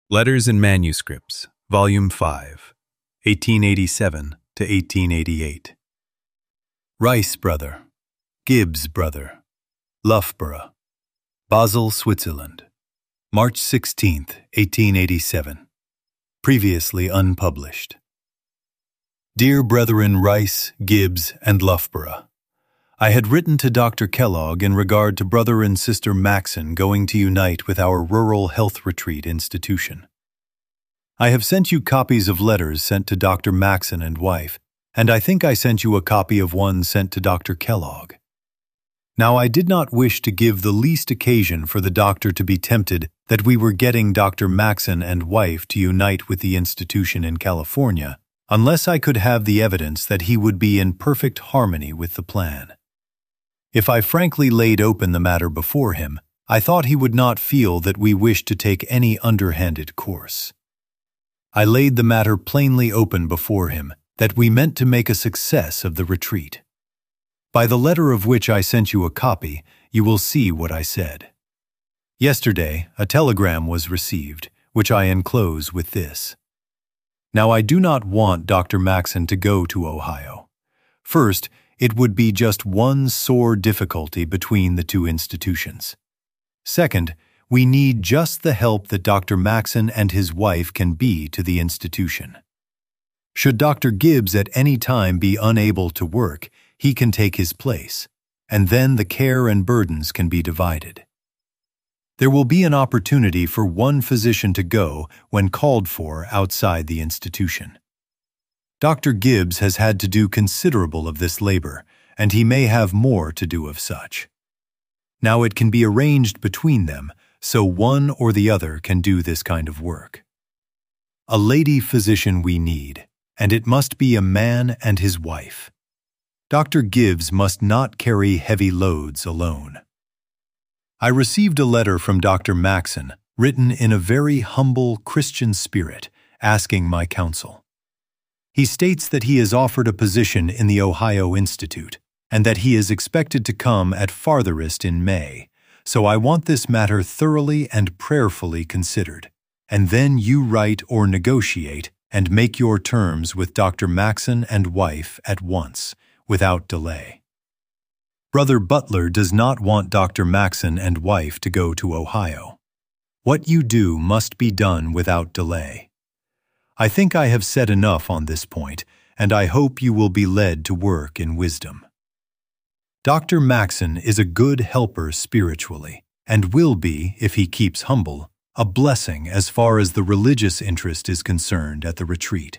Letters and Manuscripts, Volume 5, 1887 to 1888. Rice brother, Gibbs brother, Loughborough, Basel, Switzerland, March 16, 1887. Previously unpublished. Dear brethren Rice, Gibbs, and Loughborough, I had written to Dr. Kellogg in regard to brother and sister Maxon going to unite with our Rural Health Retreat institution. I have sent you copies of letters sent to Dr. Maxon and wife, and I think I sent you a copy of one sent to Dr. Kellogg. Now I did not wish to give the least occasion for the doctor to be tempted that we were getting Dr. Maxon and wife to unite with the institution in California, unless I could have the evidence that he would be in perfect harmony with the plan. If I frankly laid open the matter before him, I thought he would not feel that we wished to take any underhanded course. I laid the matter plainly open before him that we meant to make a success of the retreat. By the letter of which I sent you a copy, you will see what I said. Yesterday, a telegram was received, which I enclose with this. Now I do not want Dr. Maxon to go to Ohio. First, it would be just one sore difficulty between the two institutions. Second, we need just the help that Dr. Maxon and his wife can be to the institution. Should Dr. Gibbs at any time be unable to work, he can take his place, and then the care and burdens can be divided. There will be an opportunity for one physician to go when called for outside the institution. Dr. Gibbs has had to do considerable of this labor, and he may have more to do of such. Now it can be arranged between them, so one or the other can do this kind of work. A lady physician we need, and it must be a man and his wife. Dr. Gibbs must not carry heavy loads alone. I received a letter from Dr. Maxon, written in a very humble Christian spirit, asking my counsel. He states that he is offered a position in the Ohio Institute, and that he is expected to come at farthest in May, so I want this matter thoroughly and prayerfully considered, and then you write or negotiate and make your terms with Dr. Maxon and wife at once, without delay. Brother Butler does not want Dr. Maxon and wife to go to Ohio. What you do must be done without delay. I think I have said enough on this point, and I hope you will be led to work in wisdom. Dr. Maxon is a good helper spiritually, and will be, if he keeps humble, a blessing as far as the religious interest is concerned at the retreat.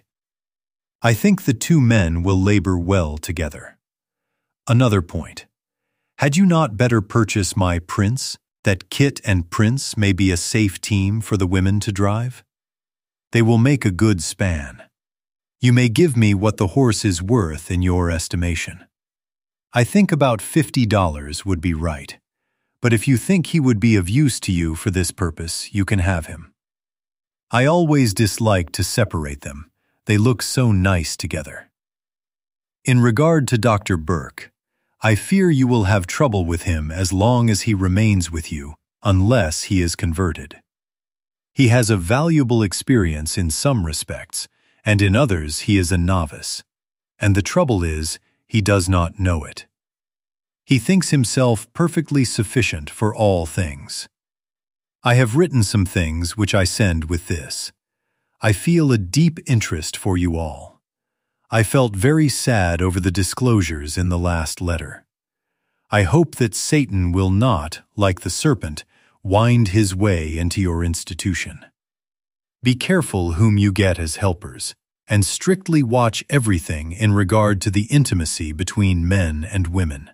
I think the two men will labor well together. Another point. Had you not better purchase my Prince, that Kit and Prince may be a safe team for the women to drive? They will make a good span. You may give me what the horse is worth in your estimation. I think about $50 would be right, but if you think he would be of use to you for this purpose, you can have him. I always dislike to separate them. They look so nice together. In regard to Dr. Burke, I fear you will have trouble with him as long as he remains with you, unless he is converted. He has a valuable experience in some respects, and in others he is a novice. And the trouble is, he does not know it. He thinks himself perfectly sufficient for all things. I have written some things which I send with this. I feel a deep interest for you all. I felt very sad over the disclosures in the last letter. I hope that Satan will not, like the serpent, wind his way into your institution. Be careful whom you get as helpers, and strictly watch everything in regard to the intimacy between men and women.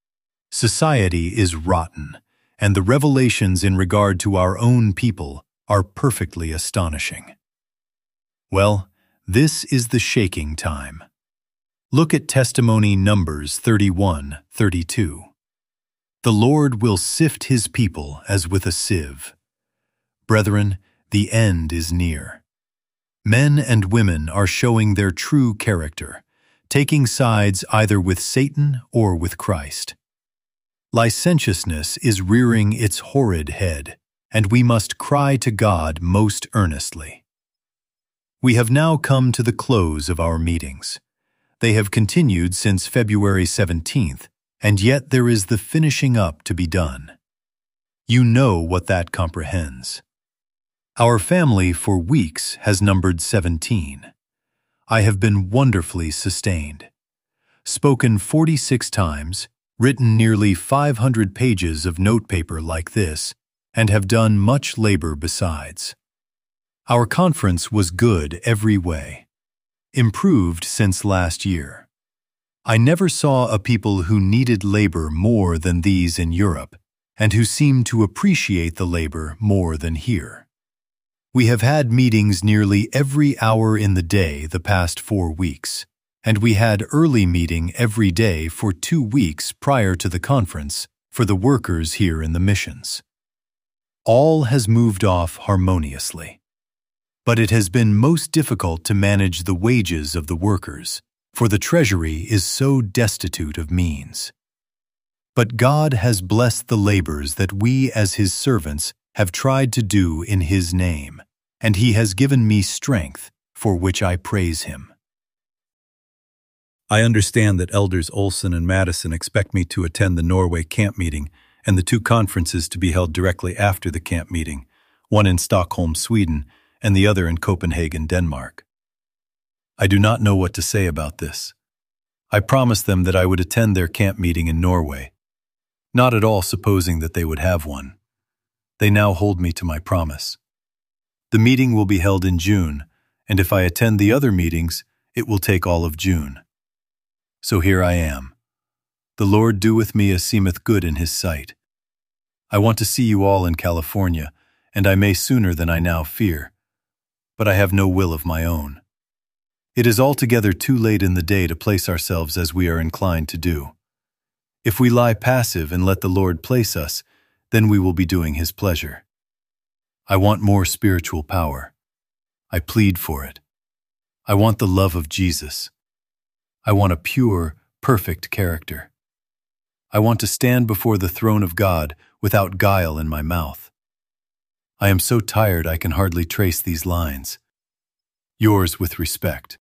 Society is rotten, and the revelations in regard to our own people are perfectly astonishing. Well, this is the shaking time. Look at testimony Numbers 31:32. The Lord will sift his people as with a sieve. Brethren, the end is near. Men and women are showing their true character, taking sides either with Satan or with Christ. Licentiousness is rearing its horrid head, and we must cry to God most earnestly. We have now come to the close of our meetings. They have continued since February 17th, and yet there is the finishing up to be done. You know what that comprehends. Our family for weeks has numbered 17. I have been wonderfully sustained. Spoken 46 times, written nearly 500 pages of notepaper like this, and have done much labor besides. Our conference was good every way. Improved since last year. I never saw a people who needed labor more than these in Europe, and who seemed to appreciate the labor more than here. We have had meetings nearly every hour in the day the past 4 weeks, and we had early meeting every day for 2 weeks prior to the conference for the workers here in the missions. All has moved off harmoniously. But it has been most difficult to manage the wages of the workers, for the treasury is so destitute of means. But God has blessed the labors that we as His servants have tried to do in His name, and He has given me strength, for which I praise Him. I understand that Elders Olson and Madison expect me to attend the Norway camp meeting and the 2 conferences to be held directly after the camp meeting, one in Stockholm, Sweden, and the other in Copenhagen, Denmark. I do not know what to say about this. I promised them that I would attend their camp meeting in Norway, not at all supposing that they would have one. They now hold me to my promise. The meeting will be held in June, and if I attend the other meetings, it will take all of June. So here I am. The Lord do with me as seemeth good in His sight. I want to see you all in California, and I may sooner than I now fear, but I have no will of my own. It is altogether too late in the day to place ourselves as we are inclined to do. If we lie passive and let the Lord place us, then we will be doing His pleasure. I want more spiritual power. I plead for it. I want the love of Jesus. I want a pure, perfect character. I want to stand before the throne of God without guile in my mouth. I am so tired I can hardly trace these lines. Yours with respect,